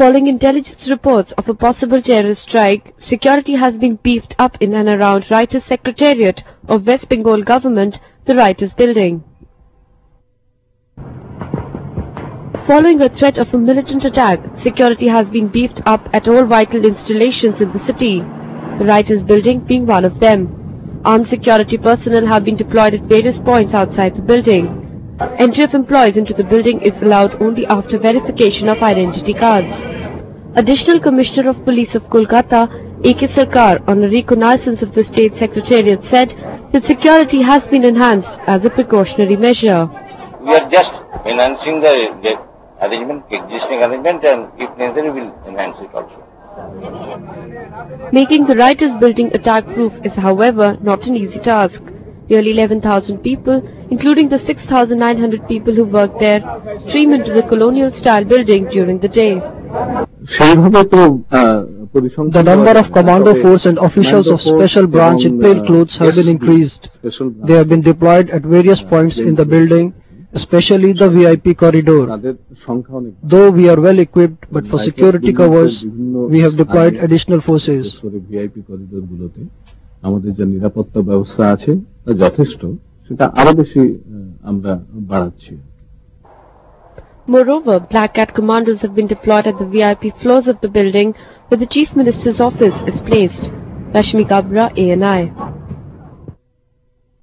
Following intelligence reports of a possible terrorist strike, security has been beefed up in and around Writers' Secretariat of West Bengal Government, the Writers' Building. Following a threat of a militant attack, security has been beefed up at all vital installations in the city, the Writers' Building being one of them. Armed security personnel have been deployed at various points outside the building. Entry of employees into the building is allowed only after verification of identity cards. Additional Commissioner of Police of Kolkata, A.K. Sarkar, on a reconnaissance of the State Secretariat, said that security has been enhanced as a precautionary measure. We are just enhancing the arrangement, existing arrangement, and if necessary, we will enhance it also. Making the Writers' Building attack-proof is, however, not an easy task. Nearly 11,000 people, including the 6,900 people who work there, stream into the colonial-style building during the day. The number of commando force and officials of special branch in plain clothes have been increased. They have been deployed at various points in the building, especially the VIP corridor. Though we are well equipped, but for security covers, we have deployed additional forces. আমাদের যে নিরাপত্তা ব্যবস্থা আছে তা যথেষ্ট সেটা আরো বেশি আমরা বাড়াচ্ছি Moreover, Black Cat commandos have been deployed at the VIP floors of the building where the Chief Minister's office is placed. Rashmi Kabra, ANI.